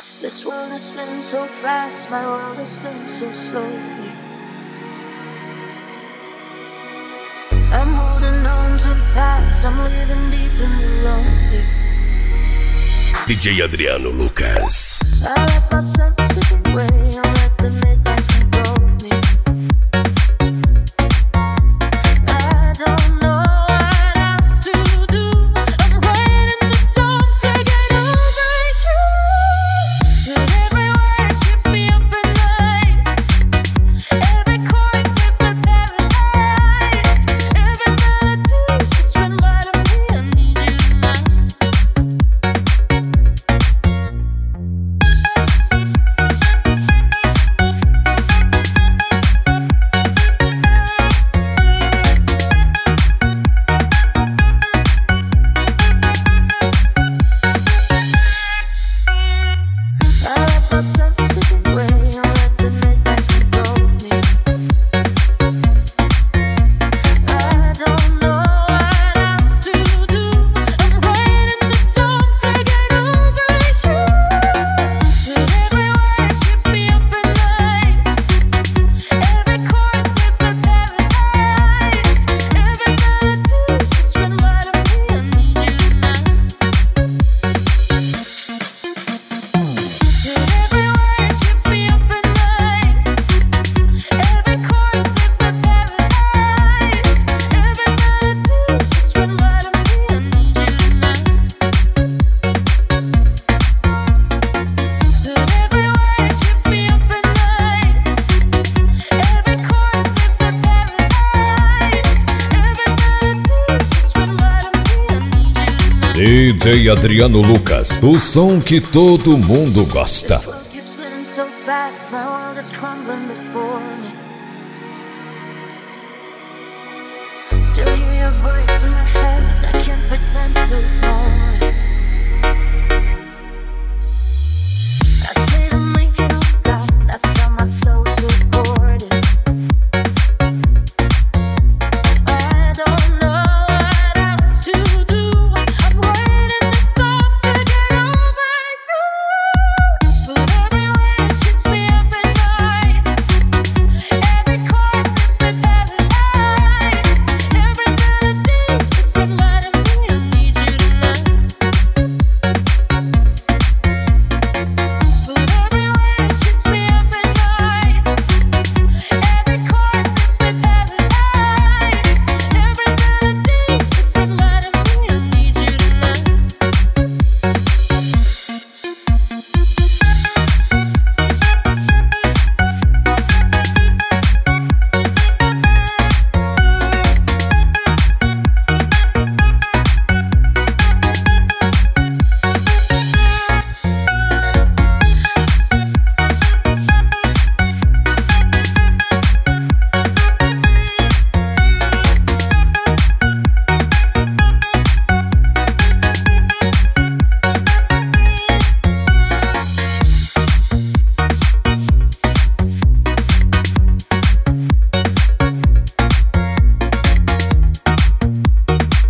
This world is spinning so fast, my world is spinning so slowly. I'm holding on to the past, I'm living deep in the lonely. DJ Adriano Lucas. I let myself slip away, I let the midnights control me. I don't know what else to do. I'm writing the song to get over you. But every word keeps me up at night. Every chord gives me paradise. Every melody's just reminding me I need you tonight. DJ Adriano Lucas, o som que todo mundo gosta.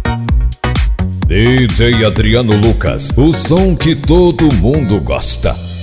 DJ Adriano Lucas, o som que todo mundo gosta.